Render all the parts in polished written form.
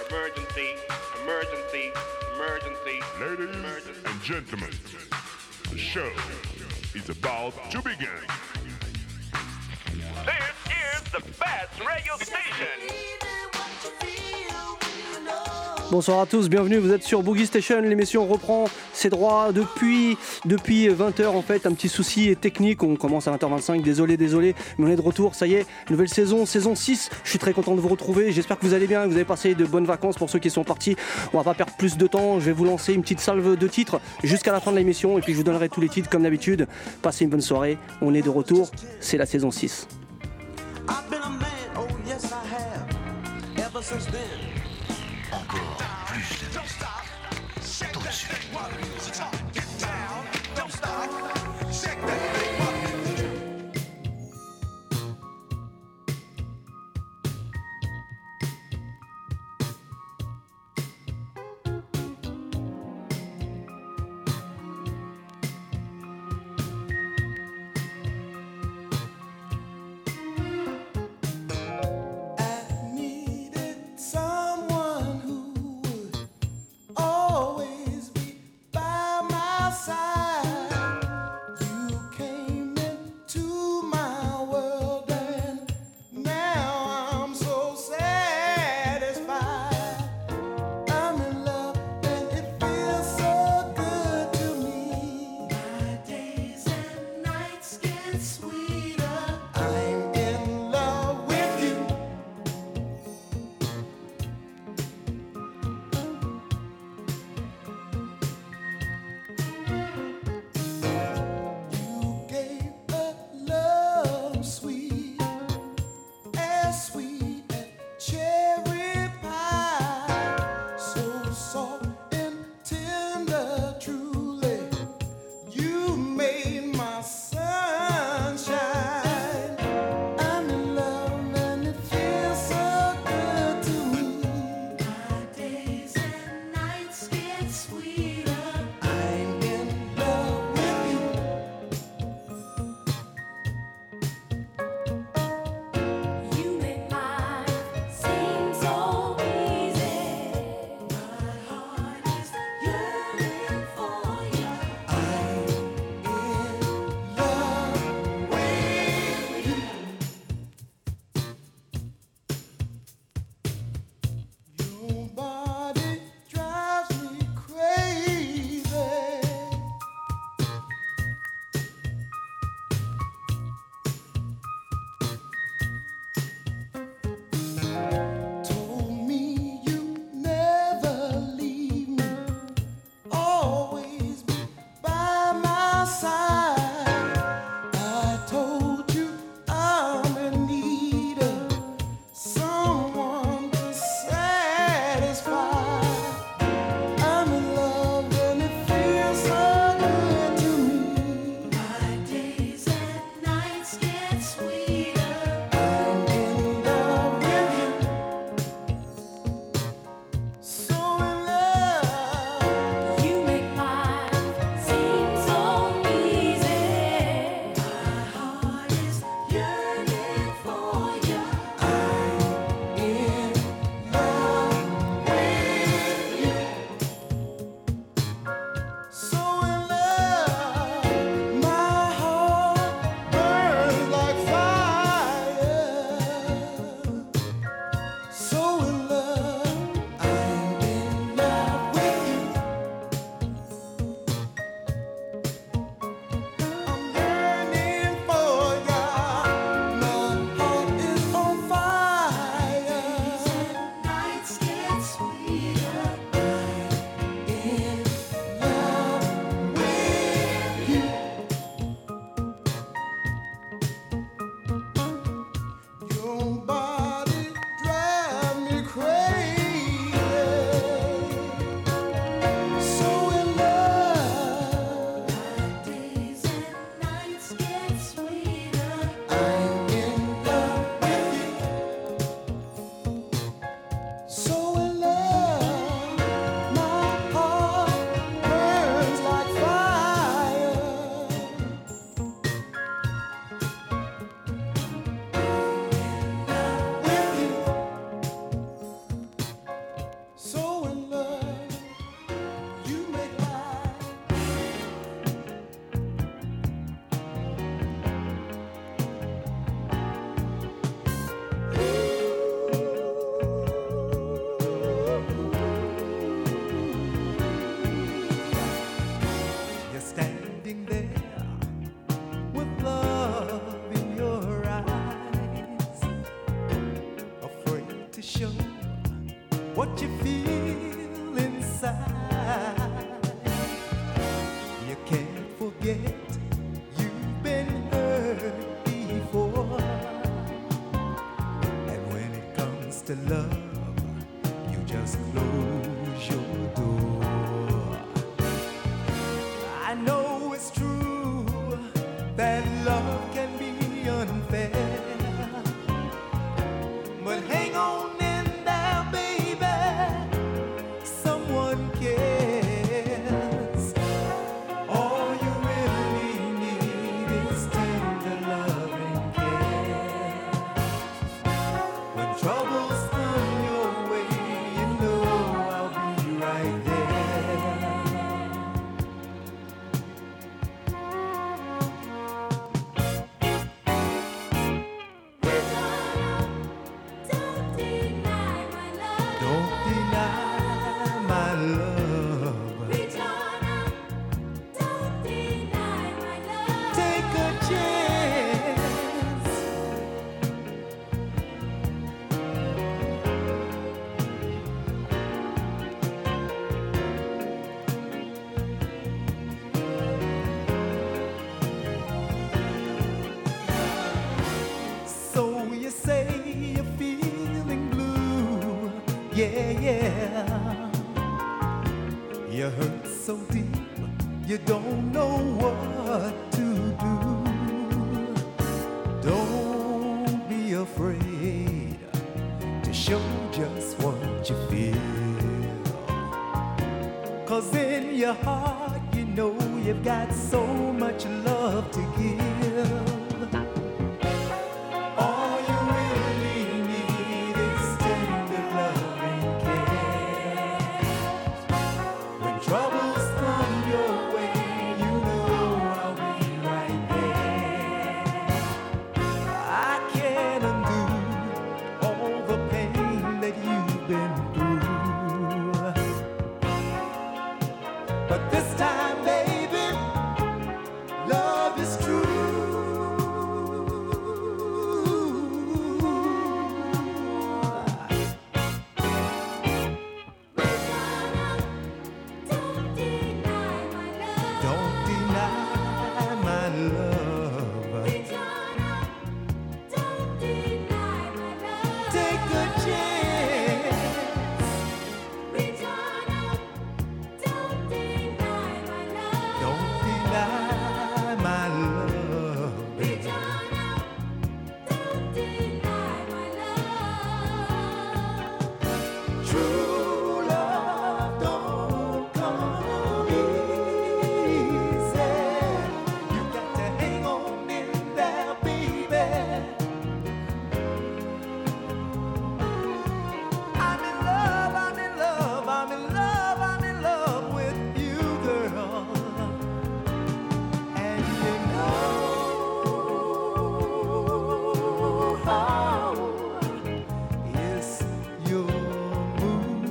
Emergency, emergency, emergency. Ladies and gentlemen, the show is about to begin. This is the best radio station. Bonsoir à tous, bienvenue, vous êtes sur Boogie Station, l'émission reprend ses droits depuis 20h en fait, un petit souci technique, on commence à 20h25, désolé, mais on est de retour, ça y est, nouvelle saison 6, je suis très content de vous retrouver, j'espère que vous allez bien, que vous avez passé de bonnes vacances pour ceux qui sont partis, on va pas perdre plus de temps, je vais vous lancer une petite salve de titres jusqu'à la fin de l'émission et puis je vous donnerai tous les titres comme d'habitude, passez une bonne soirée, on est de retour, c'est la saison 6. Encore plus de musique, tout de suite. to show what you feel inside. You can't forget you've been hurt before. And when it comes to love, you just close your door. I know it's true that love can be unfair, but hang on in there, baby. Someone cares. All you really need is tender love and care. When troubles come your way, you know I'll be right there. Don't deny my love. Take a chance. So you say you're feeling blue, yeah, yeah. You hurt so deep, you don't know what to do. Don't be afraid to show just what you feel. 'Cause in your heart, you know you've got so much love to give. All you really need is tender love and care. When troubles come your way, you know I'll be right there. I can't undo all the pain that you've been through, but this time, baby, love is true. Don't deny my love. Take a chance. Don't deny my love. True love don't come easy. You got to hang on in there, baby. I'm in love, I'm in love, I'm in love, I'm in love with you, girl. And you know how it's your mood.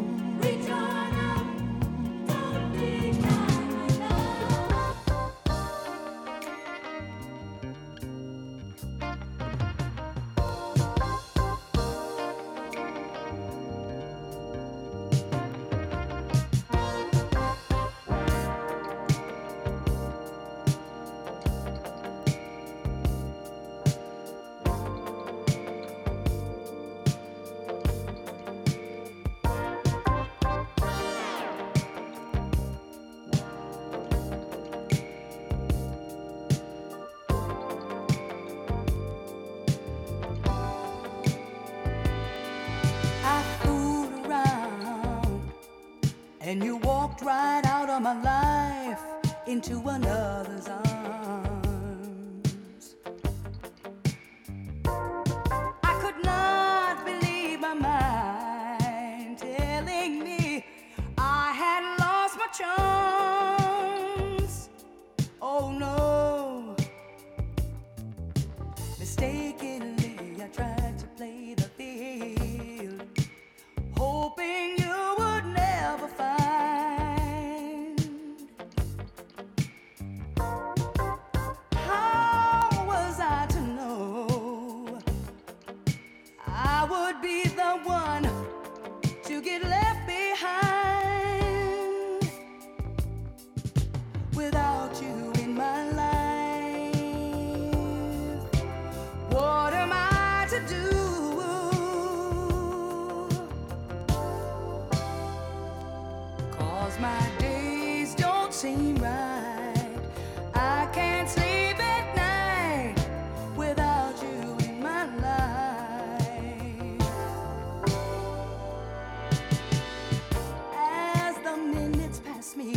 I fooled around and you walked right out of my life into another's arms. I could not believe my mind telling me I had lost my chance. Oh no, mistakenly I tried to play the field, hoping you would never find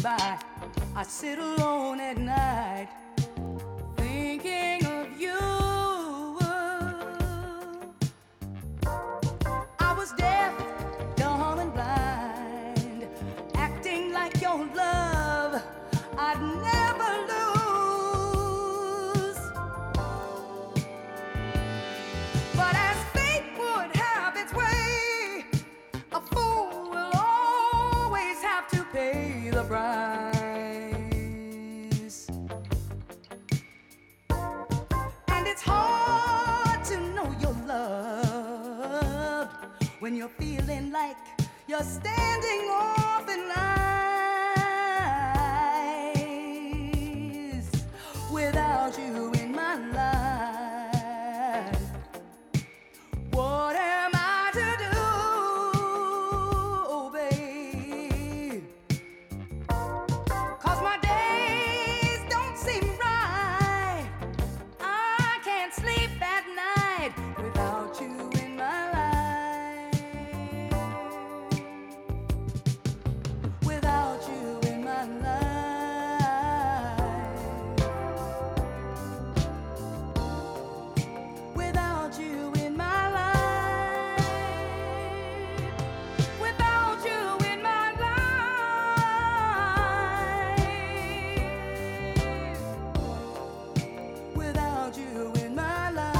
by, I sit alone at night, thinking of you. I was deaf, dumb and blind, acting like your love I'd never lose. But as fate would have its way, a fool will always have to pay the price. And it's hard to know you're loved when you're feeling like you're standing off in lies. Without you in my life, what am I to do, oh, babe? 'Cause my days don't seem right. I can't sleep at night without you in my life. Without you in my life. Without you in my life. Without you in my life. Without you in my life.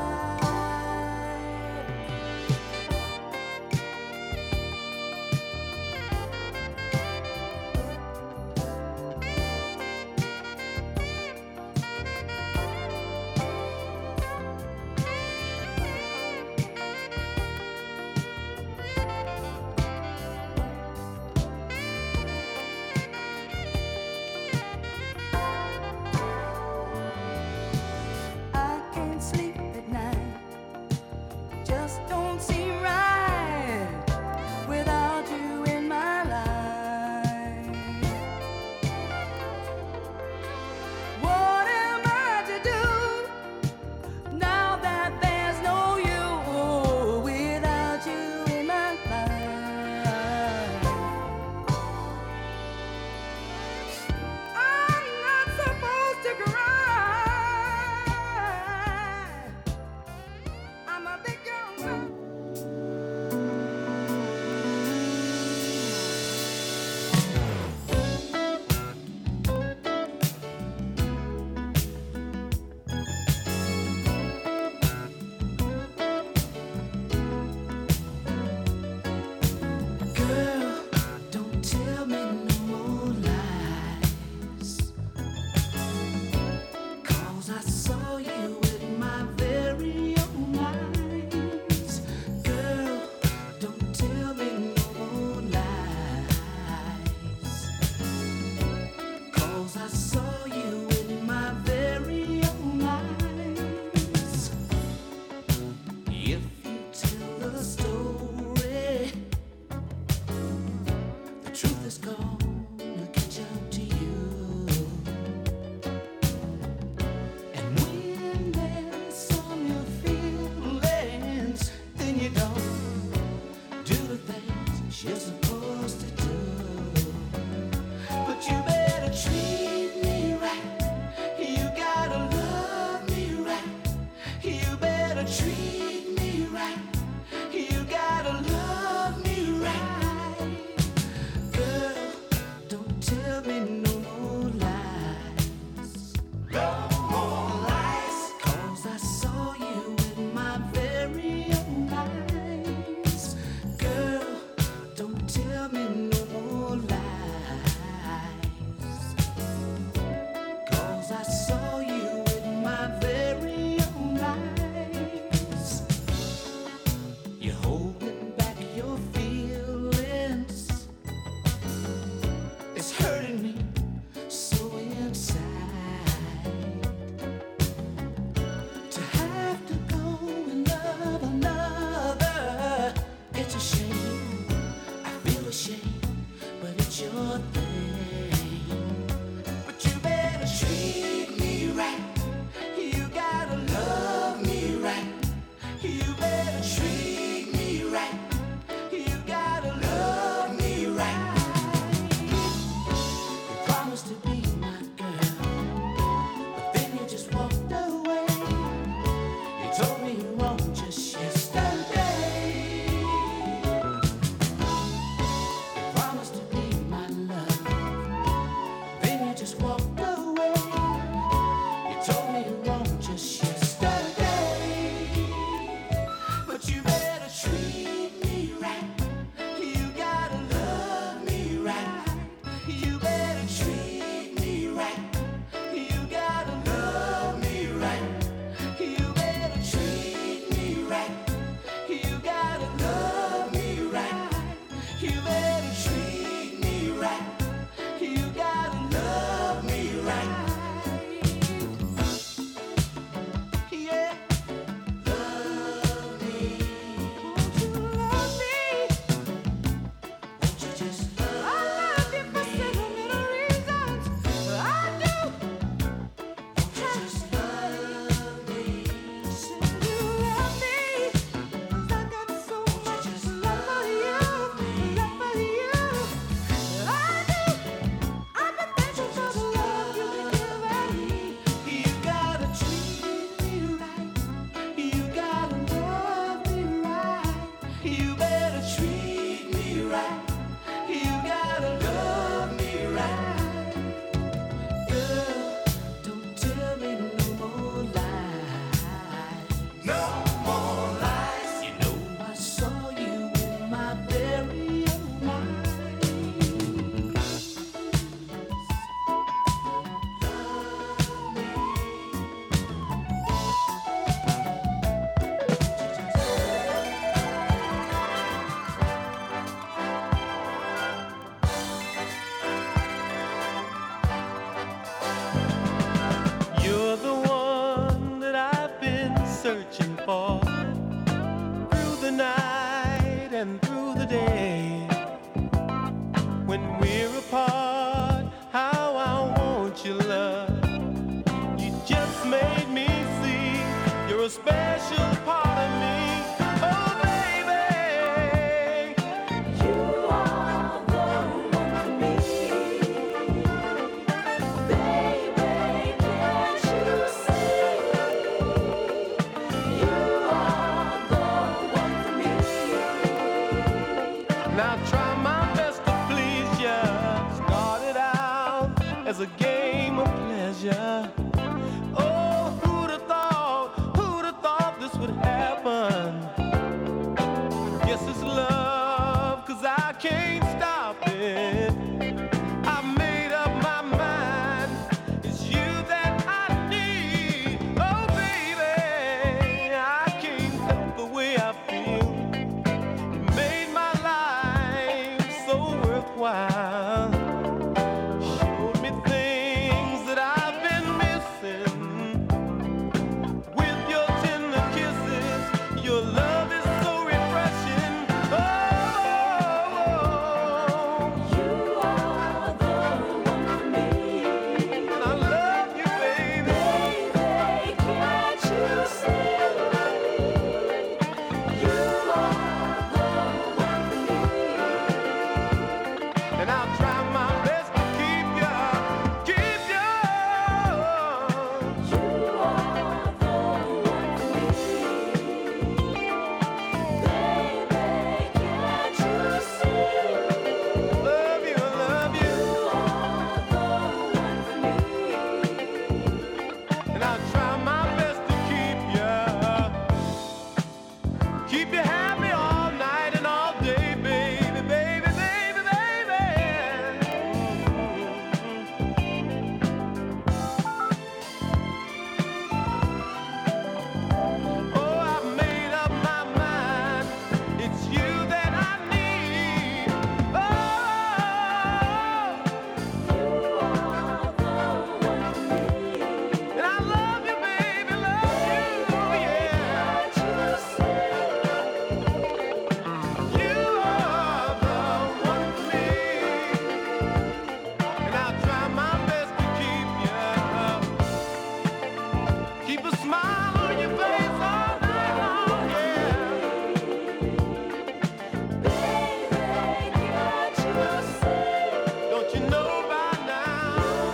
I can't sleep at night, just don't seem right without you in my life. What am I to do now that there's no you without you in my life? I'm not supposed to cry. I'm a big girl. Girl, don't tell me no more lies, 'cause I saw you with my very own eyes. Girl, don't tell me no more lies, 'cause I saw you with my very own eyes. If you tell the story, the truth is gonna catch up to you. And when there's on your feelings, then you don't do the things you're supposed to do. But you better treat me right. You gotta love me right. You better treat me right. You gotta love me right. Girl, don't tell me no more lies. No more lies. 'Cause I saw you with my very own eyes. Girl, don't tell me no and through the day. When we're apart, how I want your love. You just made me see you're a special part of me. Oh, baby, You are the one for me. Baby, can't you see? You are the one for me. now try my best to please ya. Started out as a game of pleasure. Oh, who'd have thought this would happen? Guess it's love, 'cause I can't stop it. I made up my mind, it's you that I need. Oh, baby, I can't help the way I feel. You made my life so worthwhile. Showed me things that I've been missing. With your tender kisses, your love is so refreshing. Oh, You are the one for me. and I love you, baby. Baby, can't you see? You are the one for me. And I'll try my best to keep you. You are the one for me. Baby, can't you see? Love you, love you. You are the one for me. And I'll try my best to keep you happy all night and all day, baby, baby, baby, baby. Oh, I've made up my mind. It's you that I need. Oh, You are the one for me. and I love you, baby, love you, yeah. Can't you see? You are the one for me, and I'll try my best to keep a smile on your face all night long, yeah. Baby, can't you see? Don't you know by now?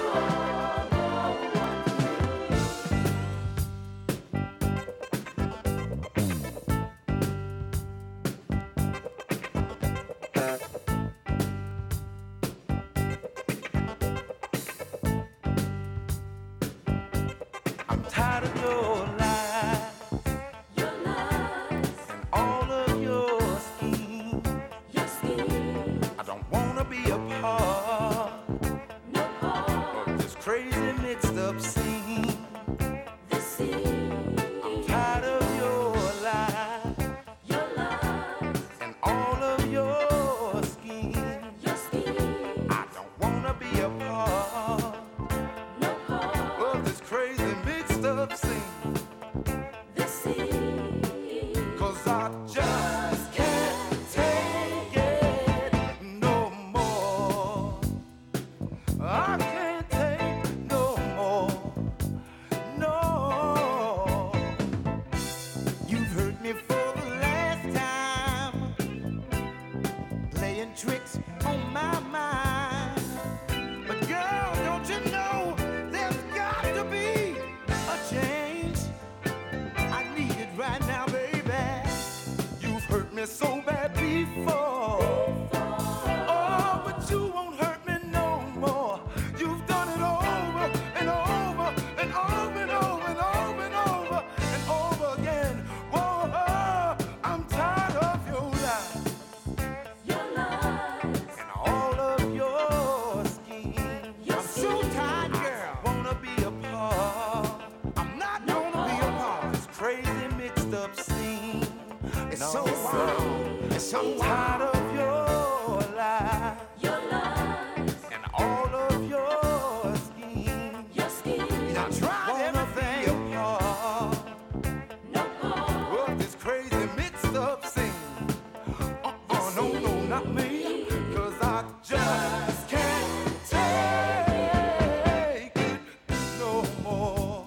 I'm tired of your lies Your lies, and all of your schemes. your schemes, I don't wanna be a part no part. of this crazy mixed up scene. The scene, Tired of your lies your lies, and all of your schemes. your schemes, I don't wanna be a part no part. of this crazy mixed up scene. The scene, 'Cause I just can't take it no more. I can't take no more. No. You've hurt me for the last time, playing tricks on my mind. But girl, don't you know there's got to be a change? I need it right now, baby. You've hurt me so bad before. Oh, but you won't hurt me no more. You've done it over and over and over and over and over and over and over again. Whoa, I'm tired of your lies your lies, and all of your schemes. Your I'm so schemes. tired, girl. Wanna be a part. I'm not gonna be a part. This crazy mixed up scene. It's so wild. It's so tired of your lies your lies, and all of your schemes. your schemes, I tried everything. Of this crazy mixed up scene. not me, 'cause I just can't take it no more.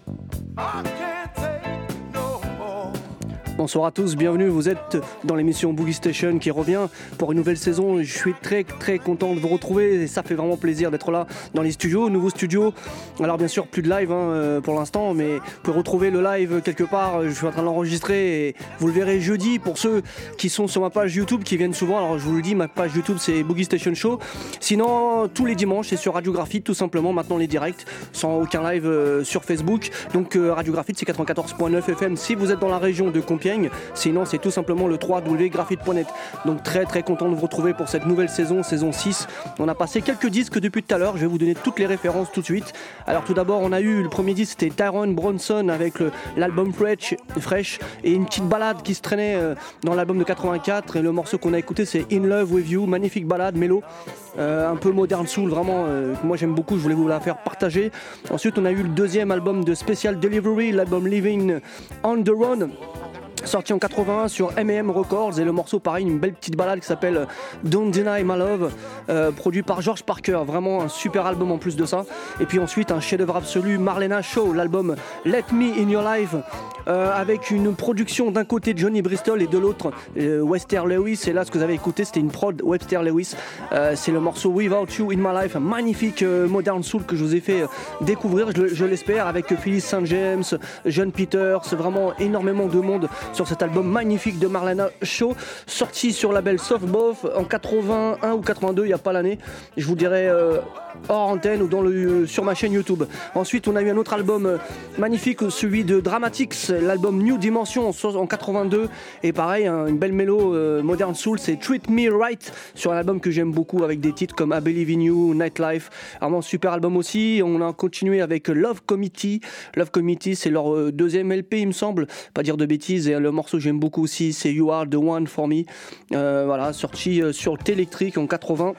I can't take no more. Bonsoir à tous, bienvenue, vous êtes dans l'émission Boogie Station qui revient pour une nouvelle saison. Je suis très très content de vous retrouver et ça fait vraiment plaisir d'être là dans les studios, nouveaux studios. Alors bien sûr plus de live pour l'instant, mais vous pouvez retrouver le live quelque part, je suis en train de l'enregistrer et vous le verrez jeudi pour ceux qui sont sur ma page YouTube, qui viennent souvent. Alors je vous le dis, ma page YouTube c'est Boogie Station Show. Sinon tous les dimanches c'est sur Radio Graphite tout simplement, maintenant les directs, sans aucun live sur Facebook. Donc Radio Graphite c'est 94.9 FM si vous êtes dans la région de Compiègne. Sinon c'est tout simplement le www.graphite.net. Donc très très content de vous retrouver pour cette nouvelle saison 6. On a passé quelques disques depuis tout à l'heure, je vais vous donner toutes les références tout de suite. Alors tout d'abord on a eu le premier disque, c'était Tyrone Bronson avec l'album Fresh et une petite balade qui se traînait dans l'album de 84, et le morceau qu'on a écouté c'est In Love With You, magnifique balade, mélo, un peu modern soul, vraiment moi j'aime beaucoup, je voulais vous la faire partager. Ensuite on a eu le deuxième album de Special Delivery, l'album Living on the Run, sorti en 81 sur M&M Records, et le morceau pareil, une belle petite balade qui s'appelle Don't Deny My Love, produit par George Parker, vraiment un super album en plus de ça. Et puis ensuite un chef-d'œuvre absolu, Marlena Shaw, l'album Let Me In Your Life, avec une production d'un côté de Johnny Bristol et de l'autre Webster Lewis. Et là ce que vous avez écouté c'était une prod Webster Lewis, c'est le morceau Without You In My Life, un magnifique modern soul que je vous ai fait découvrir, je l'espère, avec Phyllis St. James, John Peters, vraiment énormément de monde sur cet album magnifique de Marlena Shaw, sorti sur label Softboff en 81 ou 82, il n'y a pas l'année, je vous dirai hors antenne ou sur ma chaîne YouTube. Ensuite on a eu un autre album magnifique, celui de Dramatics, l'album New Dimension en 82, et pareil une belle mélo modern soul, c'est Treat Me Right, sur un album que j'aime beaucoup avec des titres comme I Believe In You, Nightlife, vraiment super album aussi. On a continué avec Love Committee c'est leur deuxième LP il me semble, pas dire de bêtises, et le morceau que j'aime beaucoup aussi c'est You Are The One For Me, voilà, sorti sur Télélectrique en 80.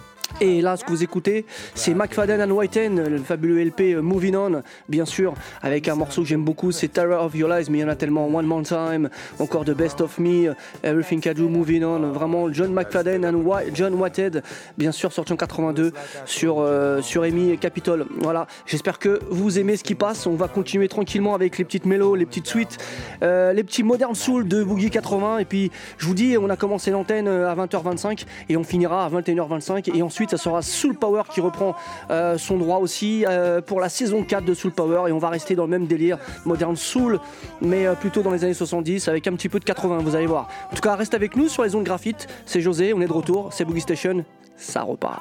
Et là, ce que vous écoutez, c'est McFadden and Whiten, le fabuleux LP Moving On, bien sûr, avec un morceau que j'aime beaucoup, c'est Terror of Your Lies, mais il y en a tellement, One More Time, encore The Best of Me, Everything I Do, Moving On, vraiment John McFadden and John Whitehead, bien sûr, sorti en 82 sur EMI et Capitol. Voilà, j'espère que vous aimez ce qui passe. On va continuer tranquillement avec les petites mélos, les petites suites, les petits modern soul de Boogie 80. Et puis, je vous dis, on a commencé l'antenne à 20h25 et on finira à 21h25. Et ensuite, ça sera Soul Power qui reprend son droit aussi pour la saison 4 de Soul Power, et on va rester dans le même délire modern soul, mais plutôt dans les années 70 avec un petit peu de 80, vous allez voir. En tout cas, reste avec nous sur les ondes Graphite. C'est José, on est de retour, c'est Boogie Station, ça repart.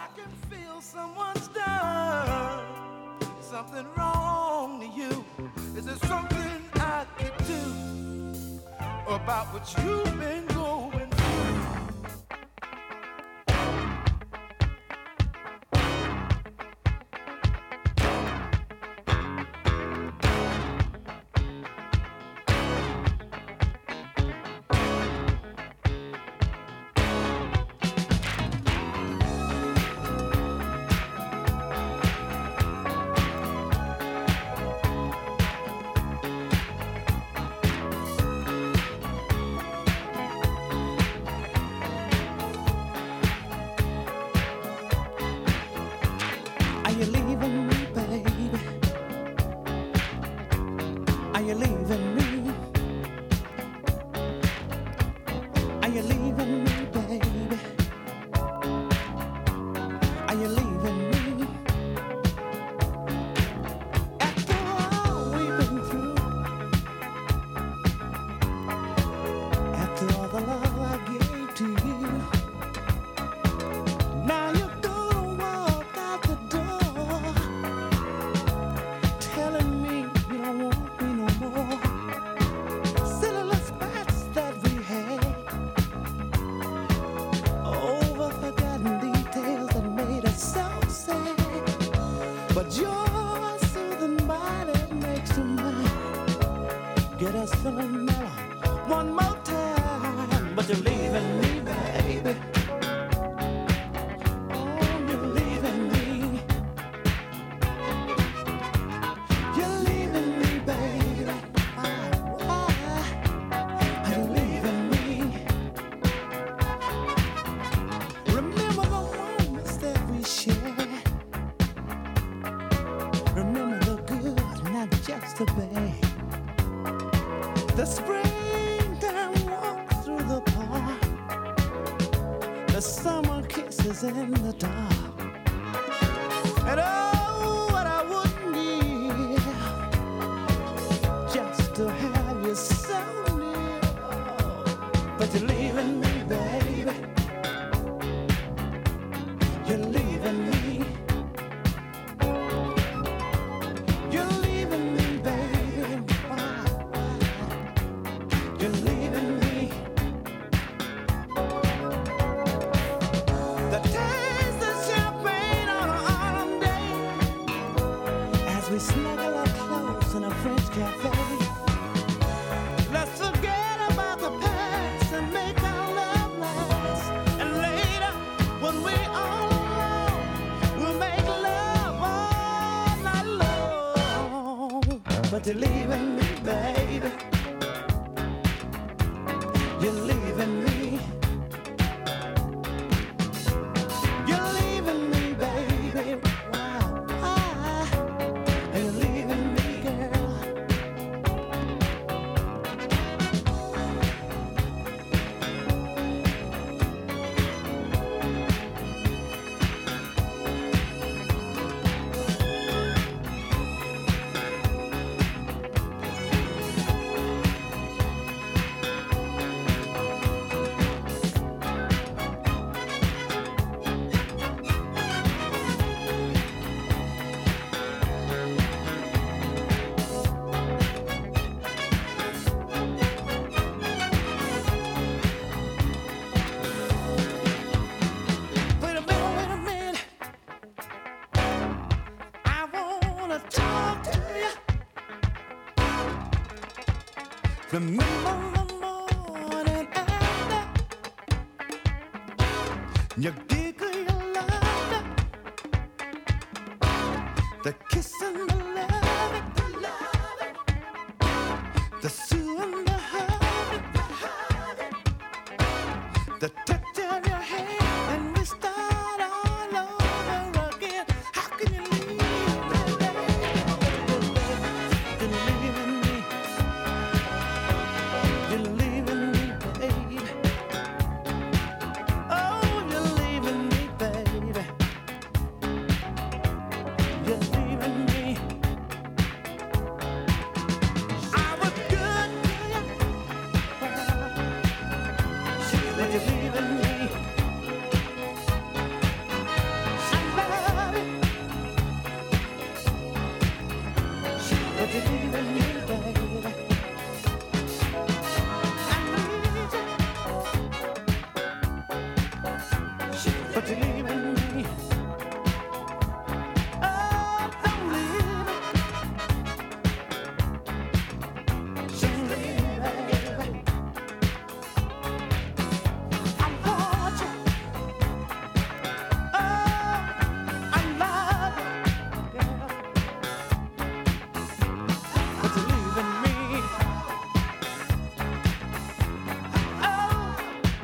About what you've been going through. summer kisses in the dark. And oh, what I wouldn't give just to have you so near. But you're leaving me, baby. You're leaving me. You're leaving me, baby. Why? You're leaving me. The taste of champagne on an autumn day, as we snuggle up close in a French cafe. Let's forget about the past and make our love last. And later, when we're all alone, we'll make love all night long. But you're leaving me, baby. You're leaving me. You're leaving me, baby. Why? And you're leaving me, girl. Wait a minute. I wanna talk to you. Remember the morning after you giggle, your laughter, the kiss and the loving, the sue and the hugging, the touch of your hand, and we start all over again. How can you leave me, baby? You're leaving me. You're leaving me, baby. Oh, you're leaving me, baby. You're leaving me. I was good to you, but you're leaving me. I love you, but you're leaving me, baby. I need you, but you're leaving me. Oh, don't leave me. Don't leave me, baby. I want you. Oh, I love you, girl. But you're leaving me. Oh,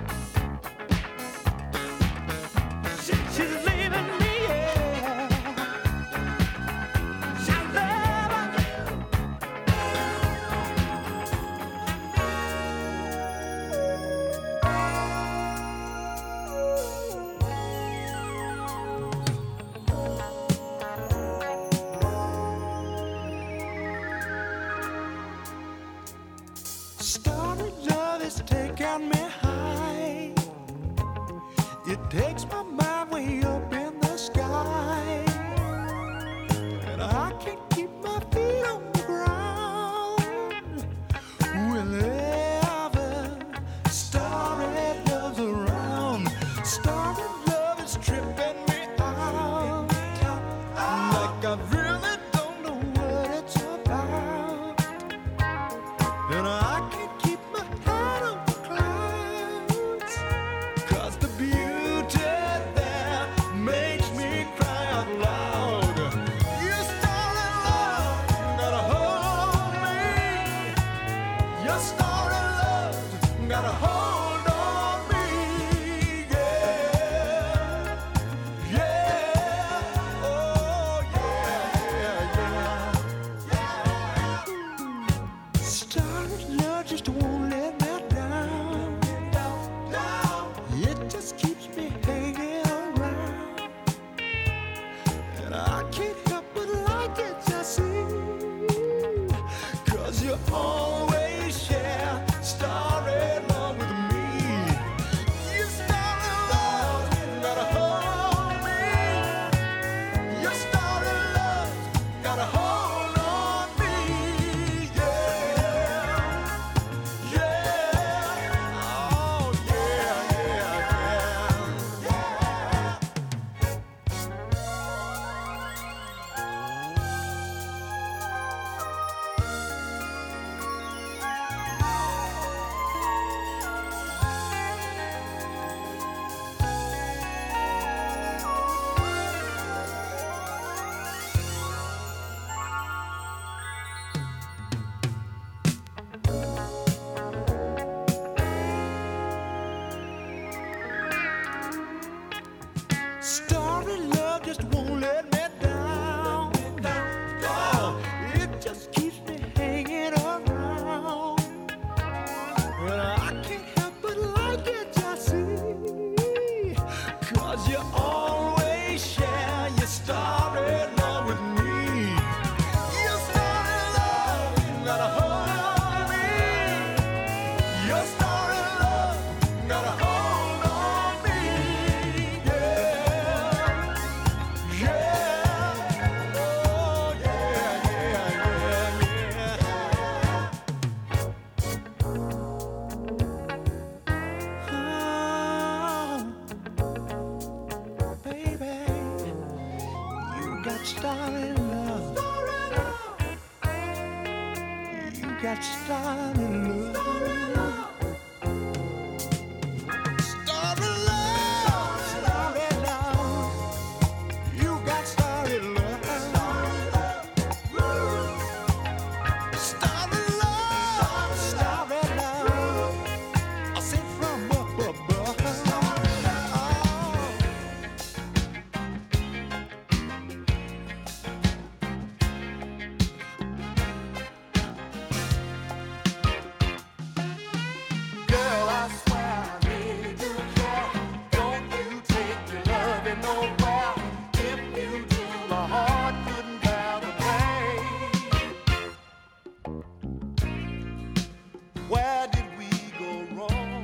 she's leaving me, yeah. I love her. Starry love is taking me high. It takes my mind way up in the sky, and I can't keep my feet on the ground. Whenever starry love's around, starry love is tripping me out, like I really don't know what it's about. And I can't keep my head on the clouds, 'cause the beauty there makes me cry out loud. You starry love, gotta hold me. Your starry love, gotta hold on me, yeah. started love. You got started love. Started love. Started love. You got started love. Started love. Started love. I said from up above. Girl, I swear I really do care. Don't you take your loving nowhere. If you do, my heart couldn't bear the pain. Where did we go wrong?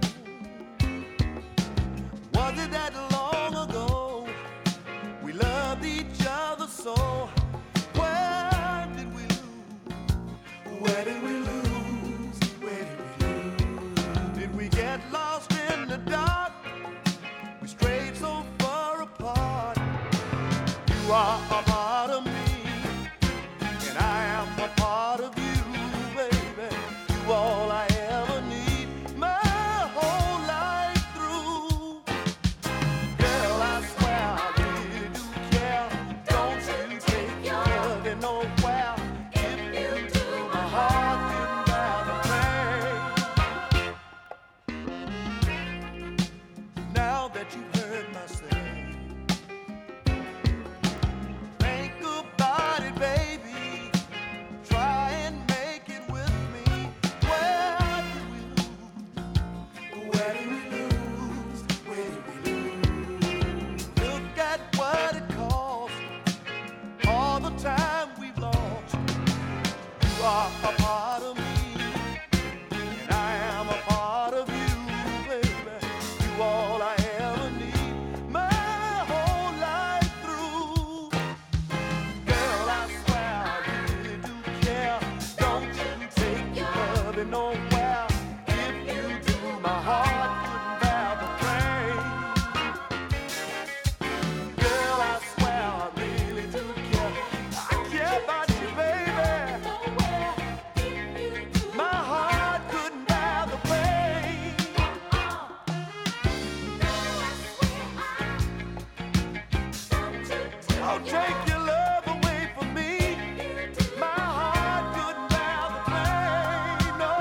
Was it that long ago? We loved each other so. Where did we lose? Where did we lose? Where did we lose? Did we get lost in the dark? We strayed so far apart. You are a part of me, and I am a part of you, baby. You all I ever need, my whole life through. Girl, I swear I really do care. Don't you take your loving nowhere. If you do, my heart can bear the pain. Now that you've heard my say, think about it, baby. Try and make it with me. Where did we lose? Where did we lose? Where did we lose? Look at what it costs. All the time we've lost. You are a part of me, and I am a part of you, baby. You all I ever need, my whole life through. Girl, I swear I really do care. Don't you take your loving nowhere. If you do, my heart couldn't bear the pain. Girl, I swear I really do care. I care about you, baby. My heart couldn't bear the pain. I'll take your love away from me. My heart couldn't bear the pain. No.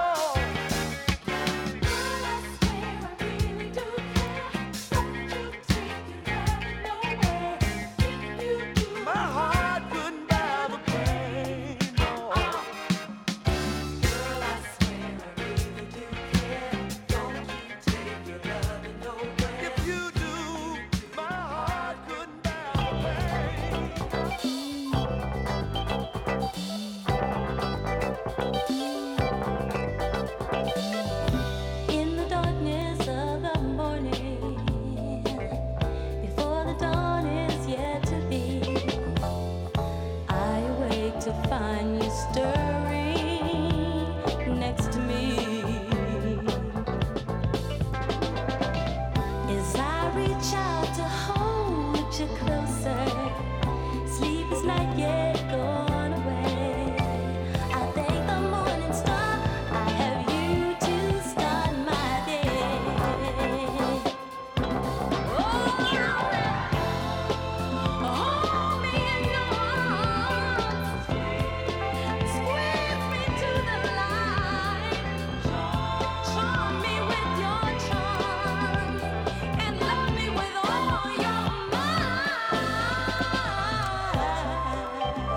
My heart couldn't bear the pain. No. If you do, my heart couldn't bear the In the darkness of the morning, before the dawn is yet to be, I awake to find you stirring next to me. As I reach out to hold you closer, sleep is not yet gone away. I thank the morning star, I have you to start my day. Hold me in your arms, squeeze me to the light, charm me with your charms, and love me with all your might.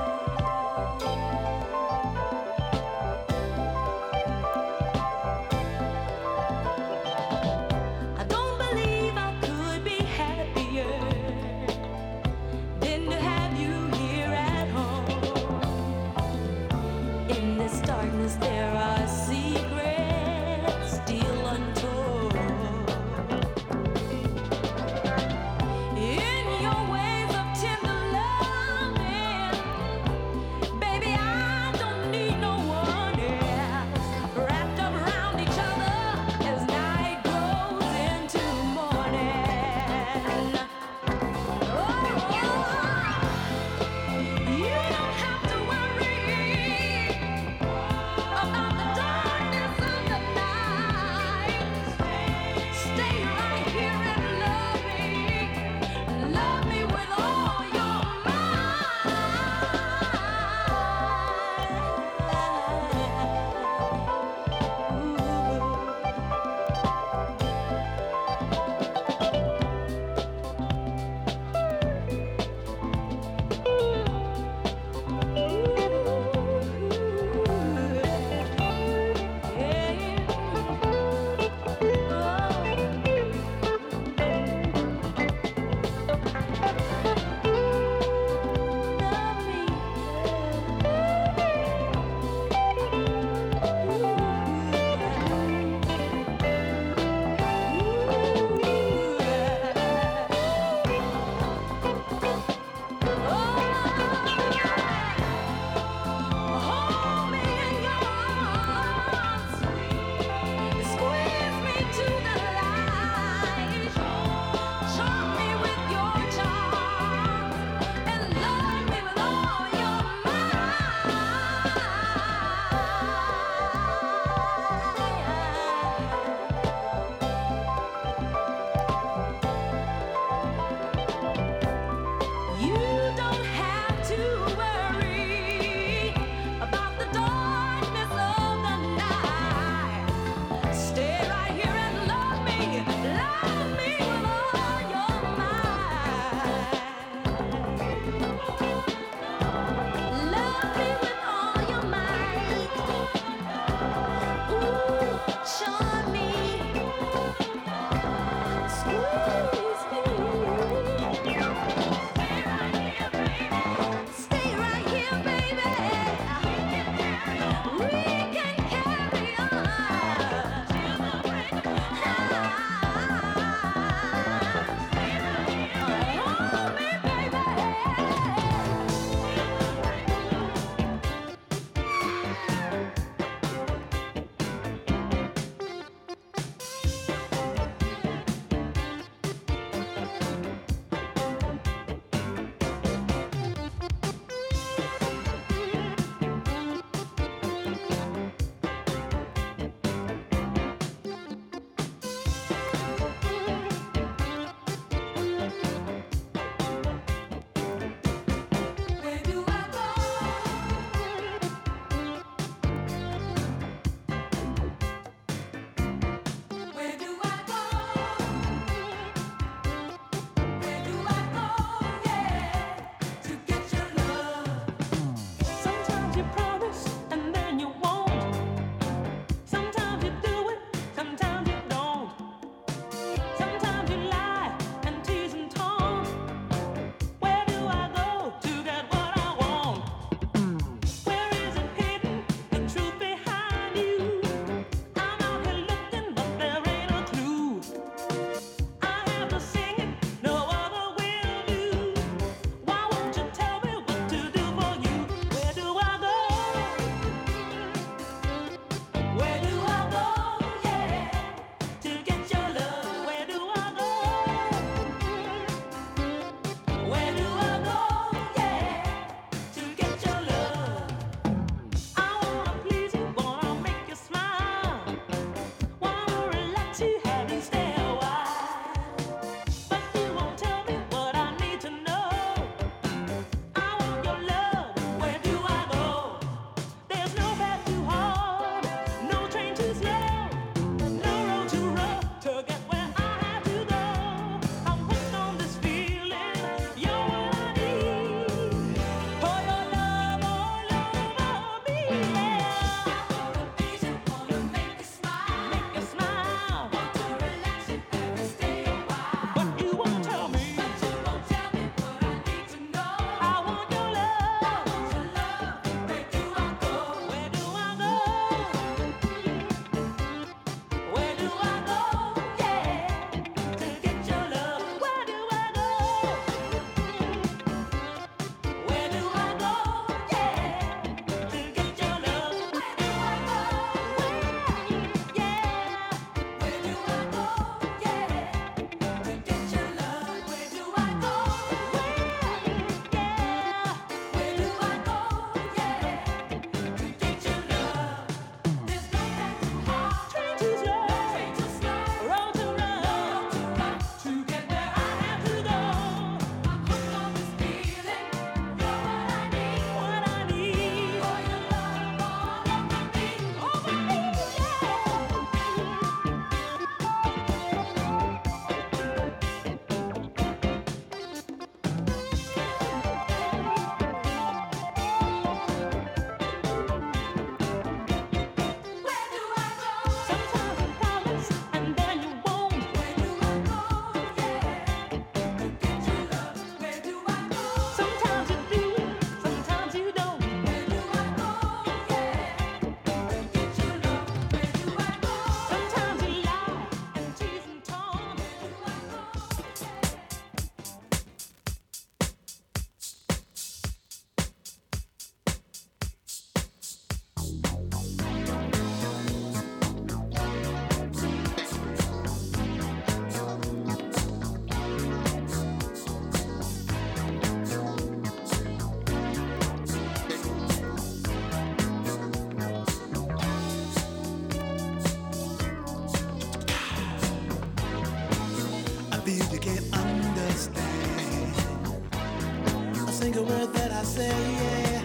single word that I say, yeah.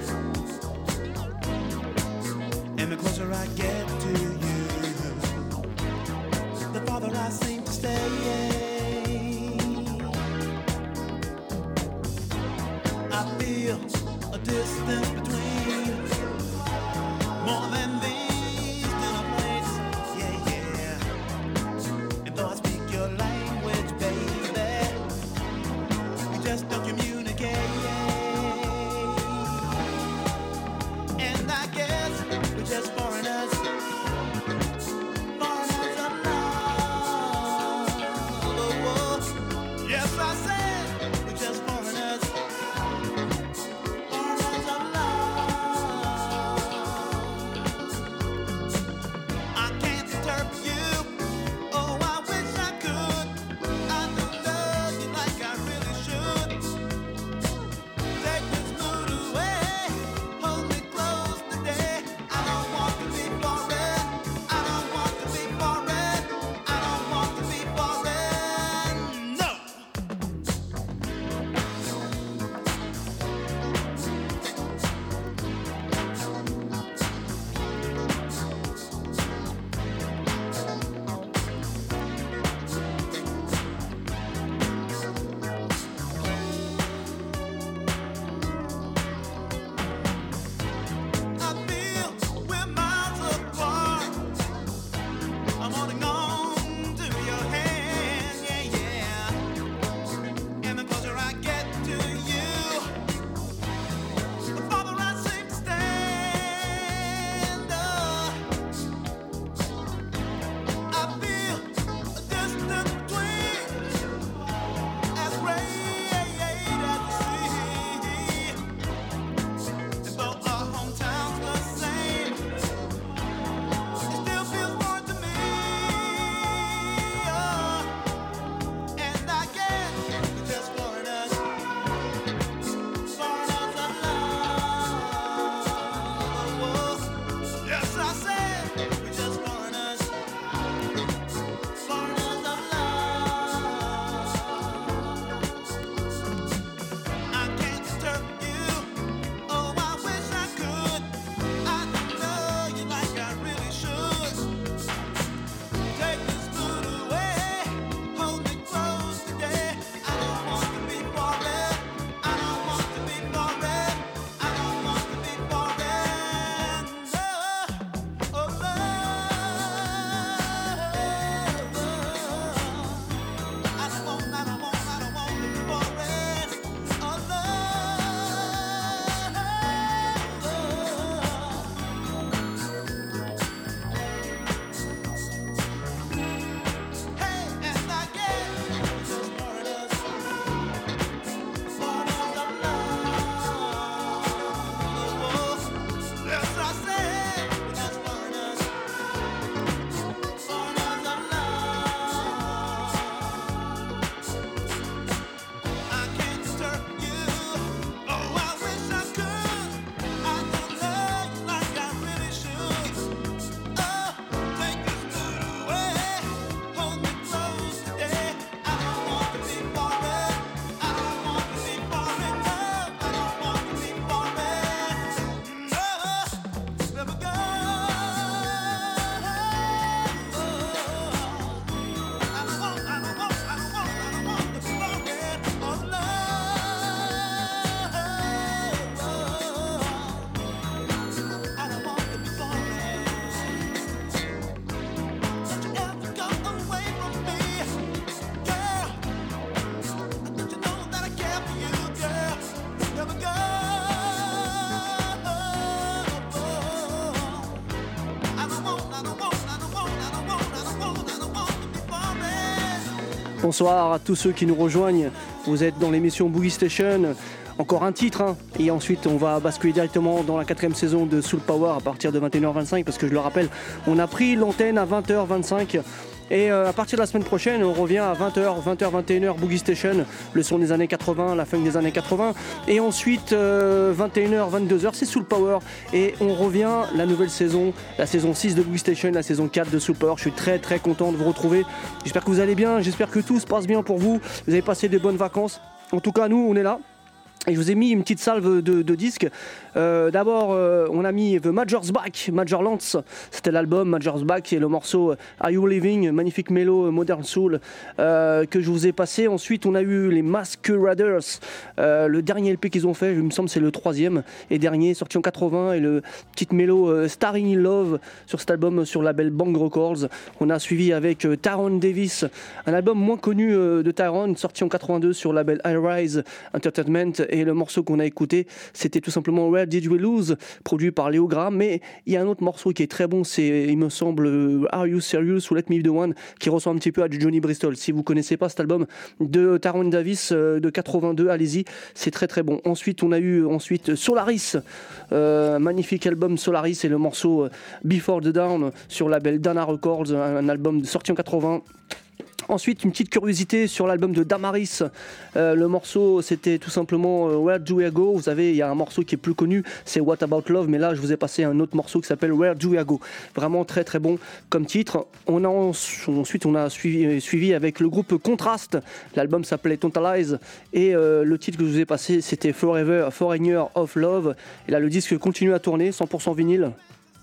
And the closer I get to you, the farther I seem to stay, I feel a distance between more than these dinner plates, yeah. And though I speak your language, baby, we just don't communicate. And I guess we're just foreigners, foreigners of love. Yes, I said we're just foreigners, foreigners of love. I can't interpret you. Oh, I wish I could. I don't love you like I really should. Take this mood away, hold me close today. I don't want to be foreign. I don't want to be foreign. I don't want to be foreign. No. I feel we're miles apart. I'm holding on to your hand, yeah. And the closer I get to you, the farther I seem to stand. I feel a distance between as great as the sea. And though our hometown's the same, it still feels foreign to me. And I guess we're just foreigners, foreigners of love. Yes, I said we're just foreigners, foreigners of love. I can't interpret you. Oh, I wish I could. I don't know you like I really should. Take this mood away, hold me close today. I don't want to be foreign. I don't want to be foreign. I don't want to be foreign. No, oh love. I don't want to be foreign. Oh love. Hey, and I guess we're just foreigners, foreigners of love. Yes, I said we're just foreigners, foreigners of love. I can't interpret you. Oh, I wish I could. I don't love you like I really should. Oh, take this mood away, hold me close today. I don't want to be foreign. I don't want to be foreign. No, I don't want to be foreign. No, never go. I don't want to be foreign. Oh, love. I don't want to be foreign. Don't you ever go away from me, girl. Don't you know that I care for you, girl? Never go. I don't want to be foreign. Bonsoir à tous ceux qui nous rejoignent. Vous êtes dans l'émission Boogie Station. Encore un titre, hein. Et ensuite on va basculer directement dans la 4e saison de Soul Power à partir de 21h25 parce que je le rappelle, on a pris l'antenne à 20h25 Et à partir de la semaine prochaine, on revient à 20h, 21h, Boogie Station, le son des années 80, la fin des années 80. Et ensuite, 21h, 22h, c'est Soul Power. Et on revient, la nouvelle saison, la saison 6 de Boogie Station, la saison 4 de Soul Power. Je suis très très content de vous retrouver. J'espère que vous allez bien, j'espère que tout se passe bien pour vous. Vous avez passé de bonnes vacances. En tout cas, nous, on est là. Et je vous ai mis une petite salve de disques. D'abord, on a mis The Major's Back, Major Lance, c'était l'album Major's Back et le morceau Are You Living, magnifique mélo Modern Soul que je vous ai passé. Ensuite, on a eu les Masqueraders, le dernier LP qu'ils ont fait, il me semble c'est le 3e et dernier, sorti en 80, et le petit mélo Starring in Love sur cet album sur le label Bang Records. On a suivi avec Tyrone Davis, un album moins connu de Tyrone, sorti en 82 sur le label High Rise Entertainment. Et le morceau qu'on a écouté, c'était tout simplement Where Did We Lose, produit par Léo Graham. Mais il y a un autre morceau qui est très bon, c'est, il me semble, Are You Serious ou Let Me Be The One, qui ressemble un petit peu à du Johnny Bristol. Si vous connaissez pas cet album de Tyrone Davis de 82, allez-y, c'est très très bon. Ensuite, on a eu Solaris, magnifique album Solaris, et le morceau Before the Dawn sur le label Dana Records, un album sorti en 80. Ensuite, une petite curiosité sur l'album de Damaris. Le morceau, c'était tout simplement Where Do We Go. Vous savez, il y a un morceau qui est plus connu, c'est What About Love. Mais là, je vous ai passé un autre morceau qui s'appelle Where Do We Go. Vraiment très très bon comme titre. Ensuite, on a suivi avec le groupe Contrast. L'album s'appelait Totalize. Et le titre que je vous ai passé, c'était Forever, A Foreigner of Love. Et là, le disque continue à tourner, 100% vinyle.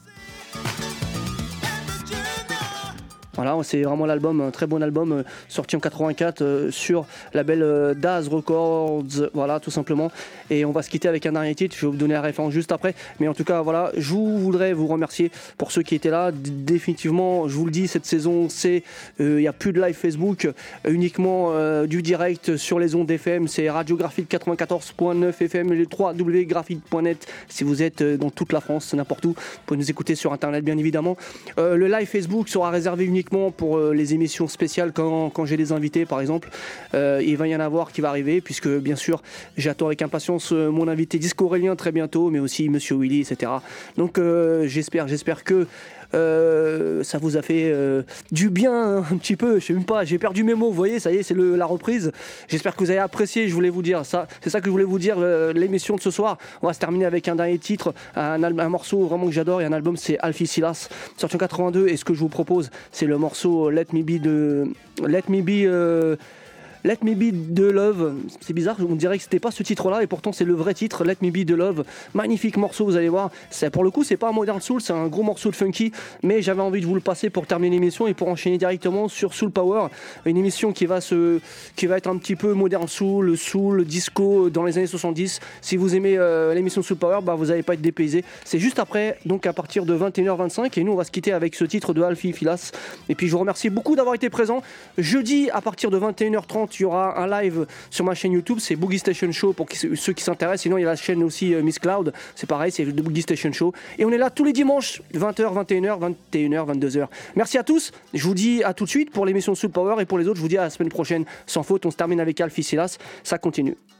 Voilà, c'est vraiment l'album, un très bon album, sorti en 84 sur la label Daz Records, voilà, tout simplement. Et on va se quitter avec un dernier titre, je vais vous donner la référence juste après. Mais en tout cas, voilà, je voudrais vous remercier pour ceux qui étaient là. Définitivement, je vous le dis, cette saison, il n'y a plus de live Facebook, uniquement du direct sur les ondes FM. C'est Radio Graphite 94.9 FM et le www.graphite.net si vous êtes dans toute la France, n'importe où. Vous pouvez nous écouter sur Internet, bien évidemment. Le live Facebook sera réservé uniquement pour les émissions spéciales quand j'ai des invités, par exemple. Il va y en avoir qui va arriver, puisque bien sûr j'attends avec impatience mon invité Disco Aurélien très bientôt, mais aussi Monsieur Willy, etc. Donc j'espère que ça vous a fait du bien un petit peu, je sais même pas, j'ai perdu mes mots, vous voyez, ça y est, c'est la reprise. J'espère que vous avez apprécié, je voulais vous dire ça, c'est ça que je voulais vous dire, l'émission de ce soir. On va se terminer avec un dernier titre, un morceau vraiment que j'adore, et un album, c'est Alfie Silas, sorti en 82, et ce que je vous propose, c'est le morceau Let Me Be The Love. C'est bizarre, on dirait que c'était pas ce titre-là, et pourtant c'est le vrai titre, Let Me Be The Love. Magnifique morceau, vous allez voir. Pour le coup, c'est pas un modern soul, c'est un gros morceau de funky, mais j'avais envie de vous le passer pour terminer l'émission et pour enchaîner directement sur Soul Power, une émission qui va être un petit peu modern soul, disco dans les années 70. Si vous aimez l'émission Soul Power, bah vous n'allez pas être dépaysé. C'est juste après, donc à partir de 21h25, et nous on va se quitter avec ce titre de Alfie Filas. Et puis je vous remercie beaucoup d'avoir été présent. Jeudi à partir de 21h30, il y aura un live sur ma chaîne YouTube, c'est Boogie Station Show pour ceux qui s'intéressent. Sinon il y a la chaîne aussi Miss Cloud, c'est pareil, c'est le Boogie Station Show. Et on est là tous les dimanches, 20h, 21h, 21h, 22h. Merci à tous, je vous dis à tout de suite pour l'émission Soul Power, et pour les autres je vous dis à la semaine prochaine sans faute. On se termine avec Alfie Silas, ça continue.